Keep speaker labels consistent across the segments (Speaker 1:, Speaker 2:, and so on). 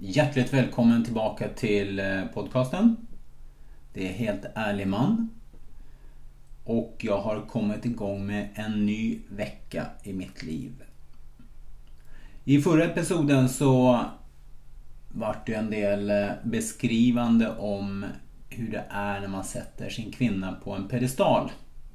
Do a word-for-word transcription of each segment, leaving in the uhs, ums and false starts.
Speaker 1: Hjärtligt välkommen tillbaka till podcasten. Det är Helt ärlig man. Och jag har kommit igång med en ny vecka i mitt liv. I förra episoden så var det en del beskrivande om hur det är när man sätter sin kvinna på en pedestal.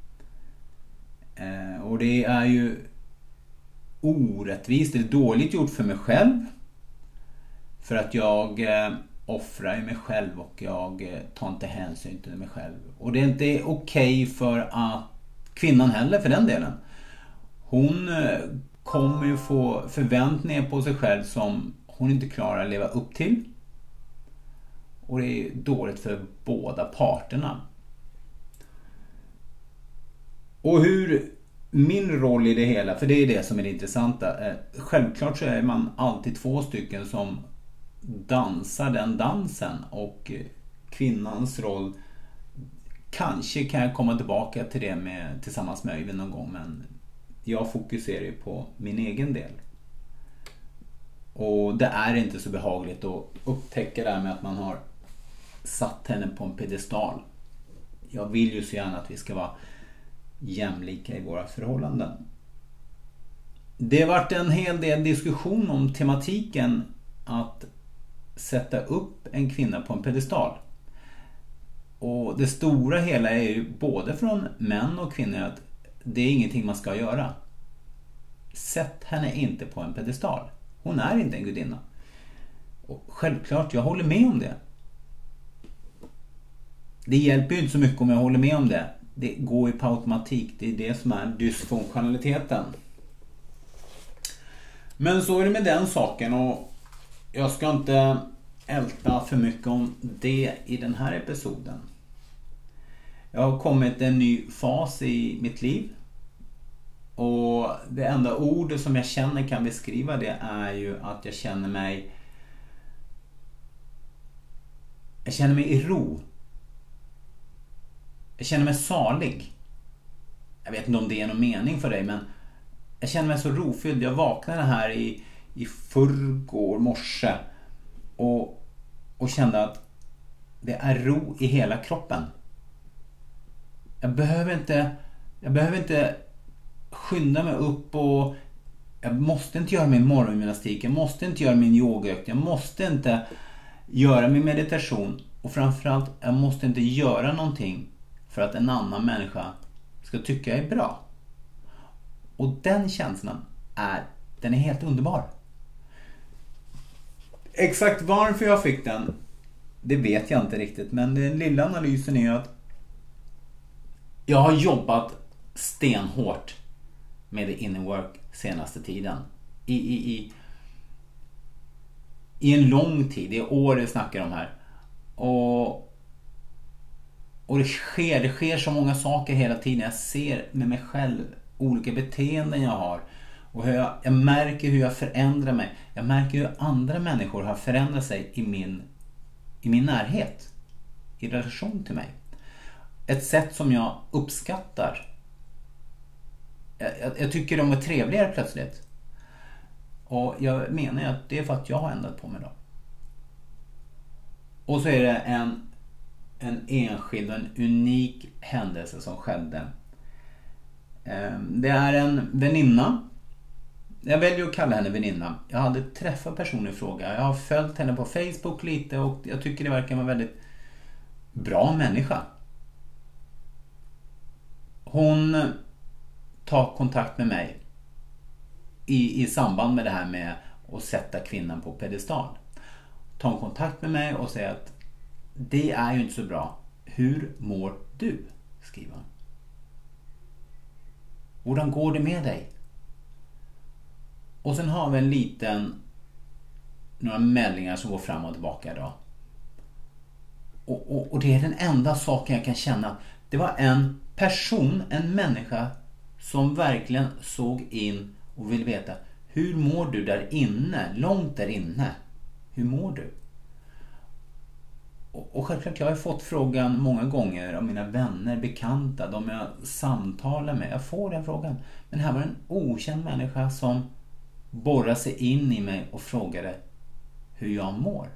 Speaker 1: Och det är ju orättvist, det är dåligt gjort för mig själv. För att jag eh, offrar mig själv och jag eh, tar inte hänsyn till mig själv. Och det är inte okej för att kvinnan heller för den delen. Hon eh, kommer ju få förväntningar på sig själv som hon inte klarar att leva upp till. Och det är dåligt för båda parterna. Och hur min roll i det hela, för det är det som är det intressanta. Eh, självklart så är man alltid två stycken som dansar den dansen, och kvinnans roll, kanske kan jag komma tillbaka till det med, tillsammans med Öyvind någon gång, men jag fokuserar ju på min egen del. Och det är inte så behagligt att upptäcka det här med att man har satt henne på en pedestal. Jag vill ju så gärna att vi ska vara jämlika i våra förhållanden. Det har varit en hel del diskussion om tematiken att sätta upp en kvinna på en pedestal. Och det stora hela är ju både från män och kvinnor att det är ingenting man ska göra. Sätt henne inte på en pedestal. Hon är inte en gudinna. Och självklart, jag håller med om det. Det hjälper ju inte så mycket om jag håller med om det. Det går ju på automatik. Det är det som är dysfunktionaliteten. Men så är det med den saken, och jag ska inte älta för mycket om det i den här episoden. Jag har kommit en ny fas i mitt liv. Och det enda ordet som jag känner kan beskriva det är ju att jag känner mig Jag känner mig i ro. Jag känner mig salig. Jag vet inte om det är någon mening för dig, men jag känner mig så rofylld. Jag vaknade här i, i förrgår morse och, och kände att det är ro i hela kroppen. Jag behöver inte jag behöver inte skynda mig upp, och jag måste inte göra min morgongymnastik. Jag måste inte göra min yogaökt. Jag måste inte göra min meditation. Och framförallt, jag måste inte göra någonting för att en annan människa ska tycka jag är bra. Och den känslan är, den är helt underbar. Exakt varför jag fick den, det vet jag inte riktigt. Men den lilla analysen är att jag har jobbat stenhårt med the inner work senaste tiden. I, i, i, i en lång tid, det är år jag snackar om här. Och Och det sker, det sker så många saker hela tiden. Jag ser med mig själv olika beteenden jag har. Och hur jag, jag märker hur jag förändrar mig. Jag märker hur andra människor har förändrat sig i min, i min närhet. I relation till mig. Ett sätt som jag uppskattar. Jag, jag, jag tycker de är trevligare plötsligt. Och jag menar att det är för att jag har ändrat på mig då. Och så är det en en enskild och en unik händelse som skedde. Det är en väninna. Jag väljer att kalla henne väninna. Jag hade träffat personen i fråga. Jag har följt henne på Facebook lite, och jag tycker det verkar vara en väldigt bra människa. Hon tar kontakt med mig i, i samband med det här med att sätta kvinnan på pedestal. Tar kontakt med mig och säger att det är ju inte så bra. Hur mår du? Skriver han. Hur går det med dig? Och sen har vi en liten några meldingar som går fram och tillbaka då. Och, och, och det är den enda saken jag kan känna. Det var en person, en människa som verkligen såg in och vill veta: hur mår du där inne? Långt där inne. Hur mår du? Och självklart, jag har fått frågan många gånger av mina vänner, bekanta, de jag samtalar med. Jag får den frågan. Men här var en okänd människa som borrade sig in i mig och frågade: hur jag mår.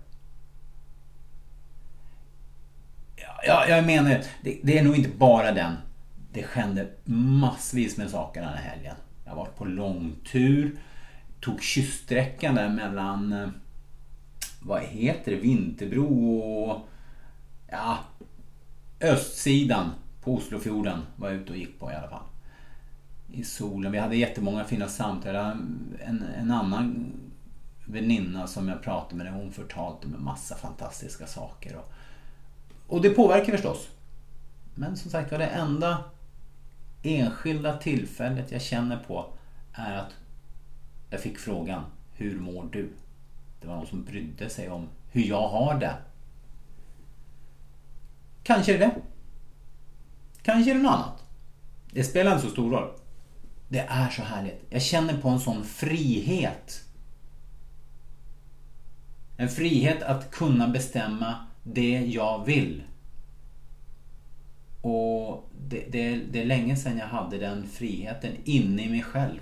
Speaker 1: Ja, jag menar, det, det är nog inte bara den. Det hände massvis med saker den här helgen. Jag har varit på långtur, tog kyststräckan där mellan, vad heter det, Vinterbro och ja, östsidan på Oslofjorden var jag ute och gick på i alla fall. I solen. Vi hade jättemånga fina samtal. En, en annan väninna som jag pratade med, hon förtalte med massa fantastiska saker. Och, och det påverkar förstås. Men som sagt var, det enda enskilda tillfället jag känner på är att jag fick frågan, hur mår du? Det var någon som brydde sig om hur jag har det. Kanske är det. Kanske är det något annat. Det spelar inte så stor roll. Det är så härligt. Jag känner på en sån frihet. En frihet att kunna bestämma det jag vill. Och det, det, det är länge sedan jag hade den friheten inne i mig själv.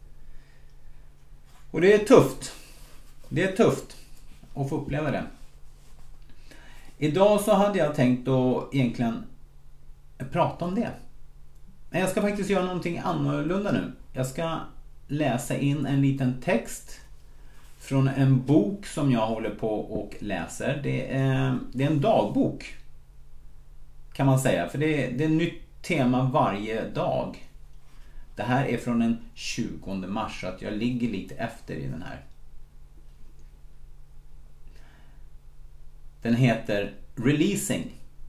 Speaker 1: Och det är tufft. Det är tufft att få uppleva det. Idag så hade jag tänkt att egentligen prata om det. Men jag ska faktiskt göra någonting annorlunda nu. Jag ska läsa in en liten text från en bok som jag håller på och läser. Det är, det är en dagbok kan man säga. För det är, det är ett nytt tema varje dag. Det här är från den tjugonde mars, så att jag ligger lite efter i den här. Den heter Releasing.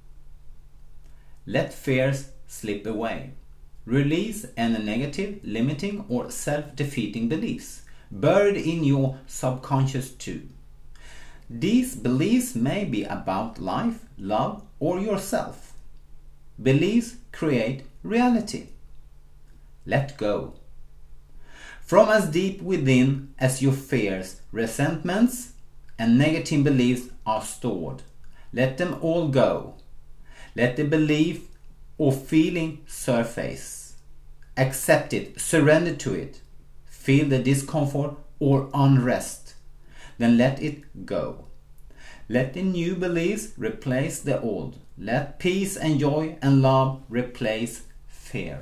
Speaker 1: Let fears slip away. Release any negative, limiting or self-defeating beliefs buried in your subconscious too. These beliefs may be about life, love or yourself. Beliefs create reality. Let go. From as deep within as your fears, resentments and negative beliefs are stored, let them all go. Let the belief or feeling surface. Accept it, surrender to it. Feel the discomfort or unrest. Then let it go. Let the new beliefs replace the old. Let peace and joy and love replace fear.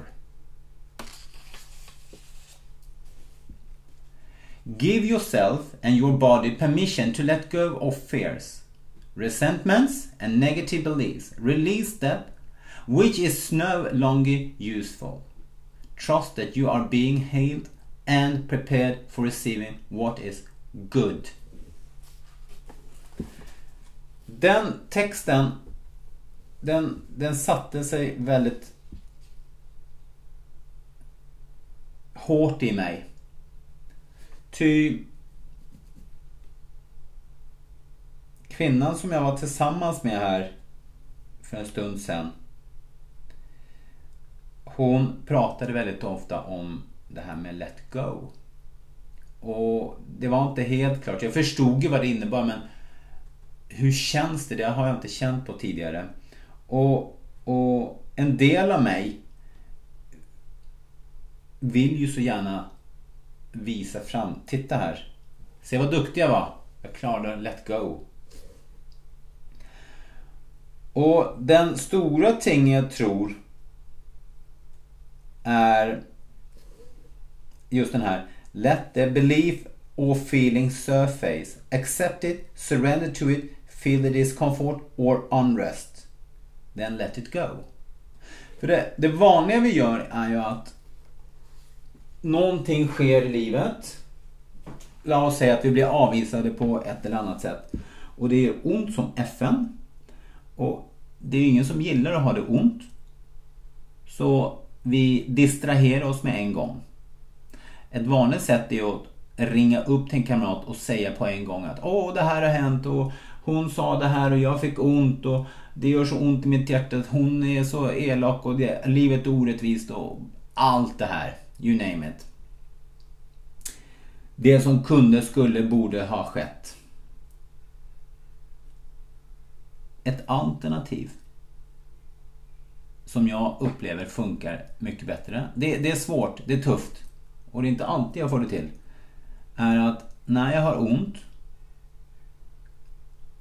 Speaker 1: Give yourself and your body permission to let go of fears, resentments and negative beliefs. Release that which is no longer useful. Trust that you are being healed and prepared for receiving what is good. Den texten, den, den satte sig väldigt hårt i mig. Ty kvinnan som jag var tillsammans med här för en stund sedan, hon pratade väldigt ofta om det här med let go. Och det var inte helt klart. Jag förstod ju vad det innebar, men hur känns det? Det har jag inte känt på tidigare. Och, och en del av mig vill ju så gärna visa fram. Titta här. Se vad duktig jag var. Jag klarade let go. Och den stora ting jag tror är just den här. Let the belief or feeling surface. Accept it, surrender to it, feel the discomfort or unrest. Then let it go. För det, det vanliga vi gör är ju att någonting sker i livet. Låt oss säga att vi blir avvisade på ett eller annat sätt. Och det är ont som F N. Och det är ju ingen som gillar att ha det ont. Så vi distraherar oss med en gång. Ett vanligt sätt är att ringa upp till en kamrat och säga på en gång att åh, det här har hänt och hon sa det här och jag fick ont och det gör så ont i mitt hjärta att hon är så elak och det, livet är orättvist och allt det här. You name it. Det som kunde, skulle, borde ha skett. Ett alternativ som jag upplever funkar mycket bättre. Det, det är svårt, det är tufft och det är inte alltid jag får det till. Är att när jag har ont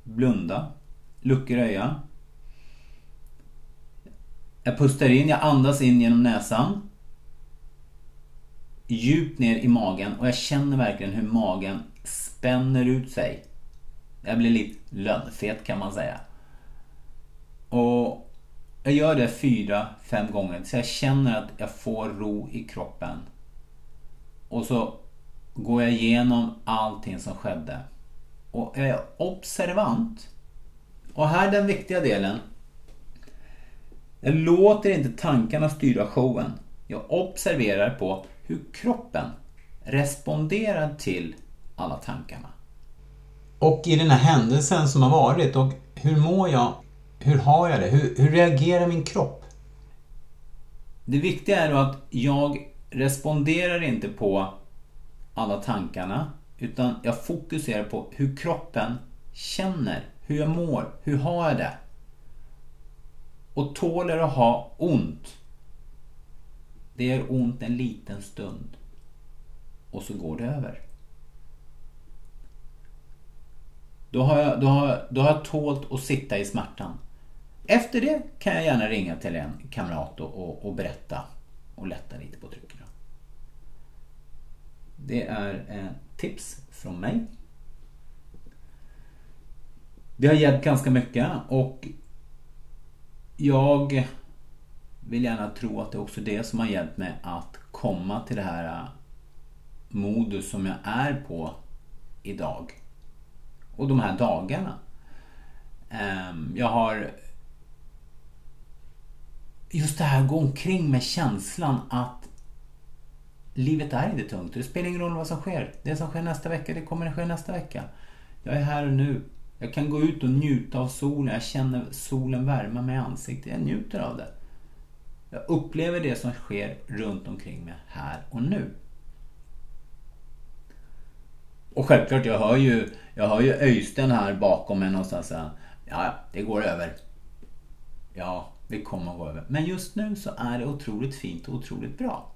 Speaker 1: blunda, luckar ögonen. Jag pustar in, jag andas in genom näsan. Djupt ner i magen och jag känner verkligen hur magen spänner ut sig. Jag blir lite lönnfet kan man säga. Och jag gör det fyra, fem gånger så jag känner att jag får ro i kroppen. Och så går jag igenom allting som skedde. Och jag är observant. Och här är den viktiga delen. Jag låter inte tankarna styra showen. Jag observerar på hur kroppen responderar till alla tankarna. Och i den här händelsen som har varit, och hur mår jag? Hur har jag det? Hur, hur reagerar min kropp? Det viktiga är då att jag responderar inte på alla tankarna, utan jag fokuserar på hur kroppen känner, hur jag mår, hur har jag det? Och tåler att ha ont. Det gör ont en liten stund. Och så går det över. Då har jag, då har, då har jag tålt att sitta i smärtan. Efter det kan jag gärna ringa till en kamrat och, och, och berätta och lätta lite på trycken. Det är ett tips från mig. Det har hjälpt ganska mycket och jag vill gärna tro att det är också det som har hjälpt mig att komma till det här modus som jag är på idag. Och de här dagarna. Jag har just det här gå omkring med känslan att livet är inte tungt. Det spelar ingen roll vad som sker. Det som sker nästa vecka, det kommer att ske nästa vecka. Jag är här och nu. Jag kan gå ut och njuta av solen. Jag känner solen värma mig i ansiktet. Jag njuter av det. Jag upplever det som sker runt omkring mig här och nu. Och självklart, jag hör ju, jag hör ju Öystein här bakom mig någonstans. Ja, det går över. Ja, det kommer att gå över. Men just nu så är det otroligt fint och otroligt bra.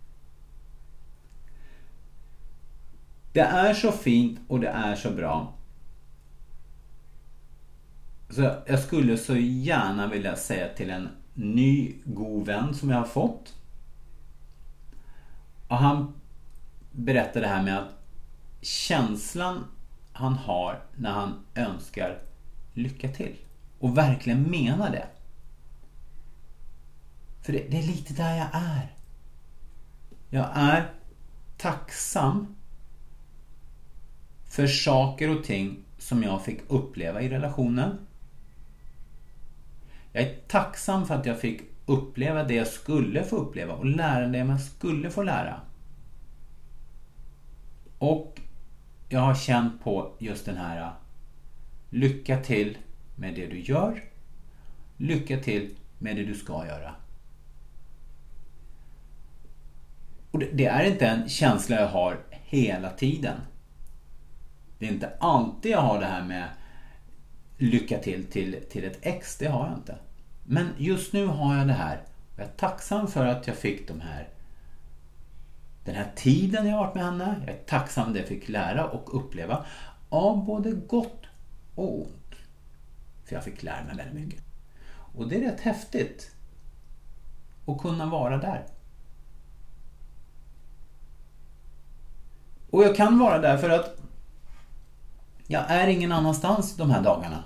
Speaker 1: Det är så fint och det är så bra. Så jag skulle så gärna vilja säga till en ny god vän som jag har fått. Och han berättade det här med att känslan han har när han önskar lycka till. Och verkligen menar det. För det, det är lite där jag är. Jag är tacksam för saker och ting som jag fick uppleva i relationen. Jag är tacksam för att jag fick uppleva det jag skulle få uppleva och lära det jag skulle få lära. Och jag har känt på just den här lycka till med det du gör. Lycka till med det du ska göra. Och det, det är inte en känsla jag har hela tiden. Det är inte alltid jag har det här med lycka till, till till ett ex. Det har jag inte. Men just nu har jag det här. Jag är tacksam för att jag fick de här den här tiden jag har varit med henne. Jag är tacksam att jag fick lära och uppleva av både gott och ont. För jag fick lära mig väldigt mycket. Och det är rätt häftigt att kunna vara där. Och jag kan vara där för att jag är ingen annanstans de här dagarna.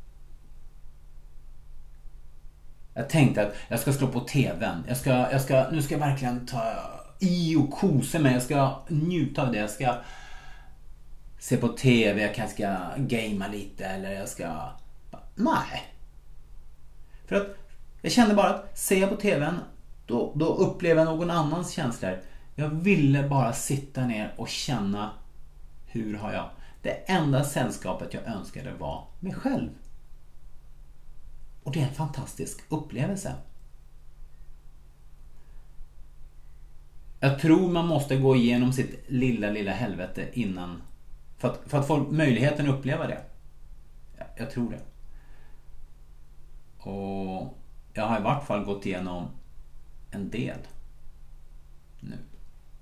Speaker 1: Jag tänkte att jag ska slå på tvn. Jag ska, jag ska, nu ska jag verkligen ta i och kosa mig. Jag ska njuta av det. Jag ska se på tv. Jag kanske ska gamea lite. Eller jag ska... Nej. För att jag kände bara att ser jag på tvn då, då upplever jag någon annans känslor. Jag ville bara sitta ner och känna hur har jag... Det enda sällskapet jag önskade var mig själv. Och det är en fantastisk upplevelse. Jag tror man måste gå igenom sitt lilla, lilla helvete innan. För att, för att få möjligheten att uppleva det. Jag, jag tror det. Och jag har i vart fall gått igenom en del. Nu.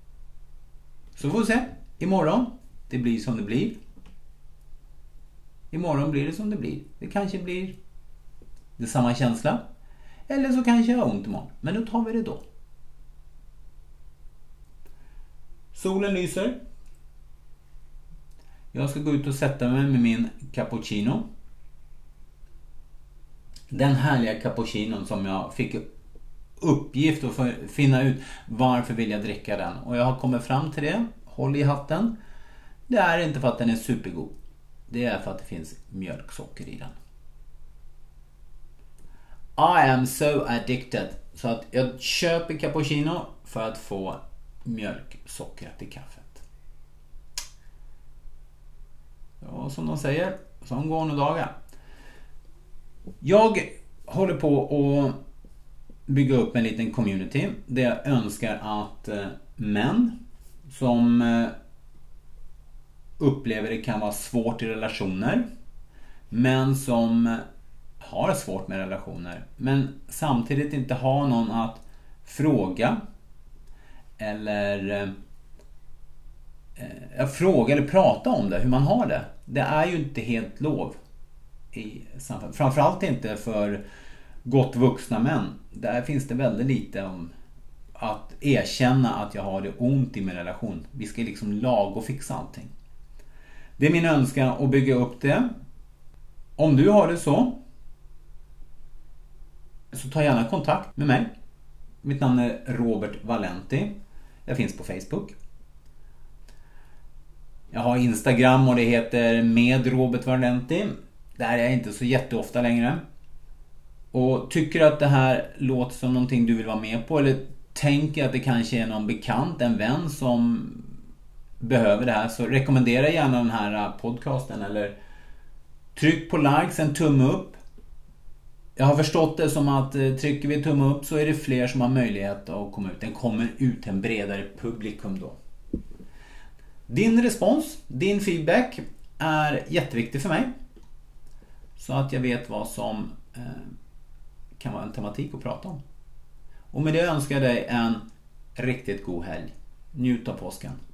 Speaker 1: Så får vi se. Imorgon. Det blir som det blir. Imorgon blir det som det blir. Det kanske blir det samma känsla. Eller så kanske jag har ont imorgon. Men då tar vi det då. Solen lyser. Jag ska gå ut och sätta mig med min cappuccino. Den härliga cappuccinon som jag fick uppgift att finna ut varför vill jag dricka den. Och jag har kommit fram till det. Håll i hatten. Det är inte för att den är supergod. Det är för att det finns mjölksocker i den. I am so addicted. Så att jag köper cappuccino för att få mjölksockret i kaffet. Ja, som de säger, som går några dagar. Jag håller på att bygga upp en liten community där jag önskar att män som upplever det kan vara svårt i relationer, män som har svårt med relationer men samtidigt inte har någon att fråga eller eh, fråga eller prata om det, hur man har det. Det är ju inte helt lov i samhället. Framförallt inte för gott vuxna män. Där finns det väldigt lite om att erkänna att jag har det ont i min relation. Vi ska liksom laga och fixa allting. Det är min önskan att bygga upp det. Om du har det så, så ta gärna kontakt med mig. Mitt namn är Robert Valenti. Jag finns på Facebook. Jag har Instagram och det heter med Robert Valenti. Där är jag inte så jätteofta längre. Och tycker att det här låter som någonting du vill vara med på, eller tänker att det kanske är någon bekant, en vän som behöver det här, så rekommendera gärna den här podcasten eller tryck på likes, en tumme upp. Jag har förstått det som att trycker vi tumme upp så är det fler som har möjlighet att komma ut. Den kommer ut till en bredare publikum då. Din respons, din feedback är jätteviktig för mig. Så att jag vet vad som eh, kan vara en tematik att prata om. Och med det önskar jag dig en riktigt god helg. Njut av påsken.